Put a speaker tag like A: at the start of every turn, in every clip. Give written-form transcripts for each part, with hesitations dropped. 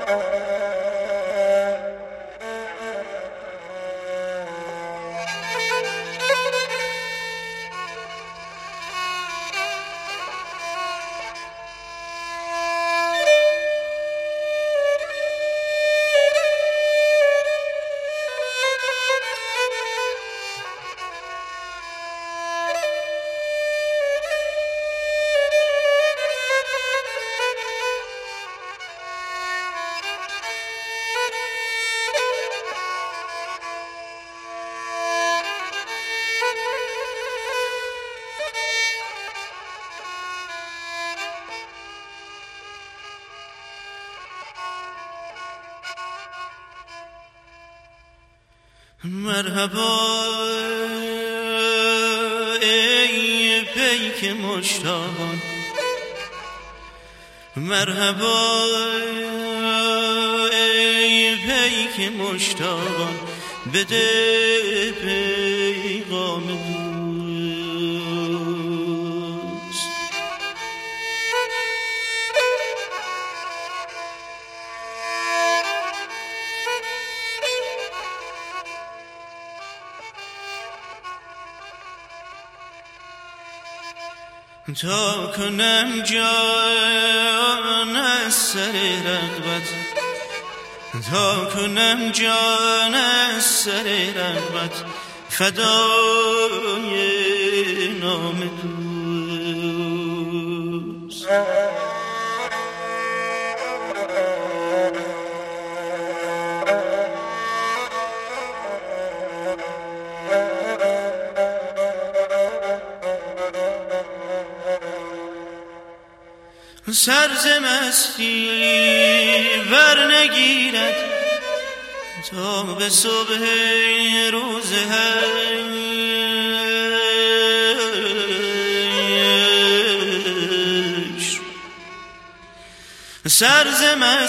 A: مرحبا ای پیک مشتاقان، مرحبا ای پیک مشتاقان، بده پیغام دوست. تا کنم جان از سر رغبت، تا کنم جان از سر رغبت، فدای نام دوست. سرز مستی ور نگیرد تا به صبح روز حشر. سرز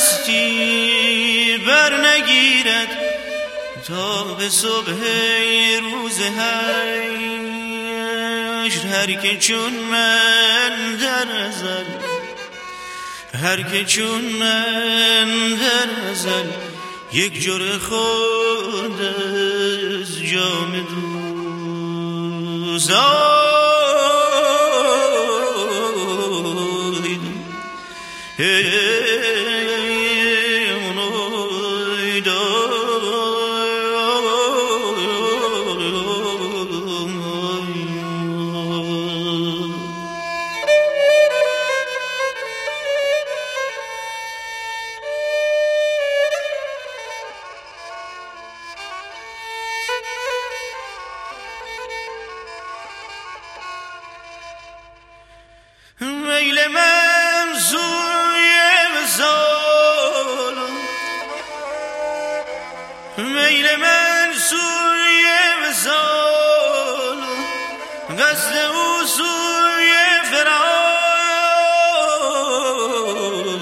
A: مستی ور نگیرد تا به صبح روز حشر. هر که چون من در ازل، هر که چون من در ازل، یک جرعه خورد از جام دوست. میل من سوی وصال، میل من سوی وصال، قصد او سوی فراق.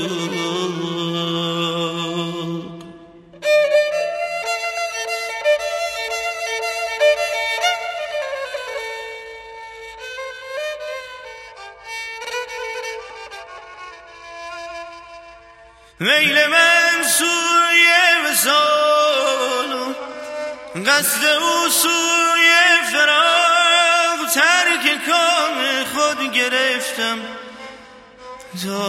A: میل من سوی وصال، قصد او سوی فراق. ترک کام خود گرفتم تا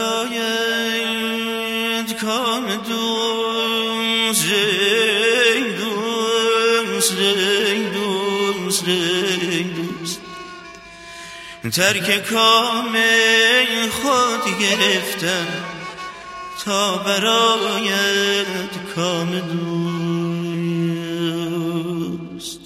A: برایت کام دوست. ای دوست، ای دوست، ای دوست. ترک کام خود گرفتم تا برایت کام دوست.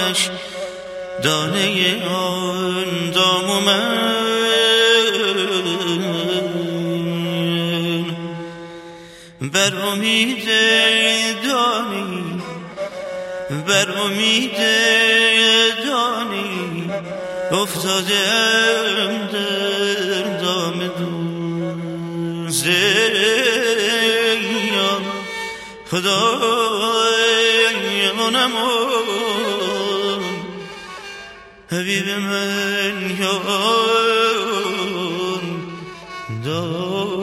A: آتش دانه آن دام من بر امید دانی بر امید دانی افتادم در دام دوزخ خدای منم حبیب من یار دار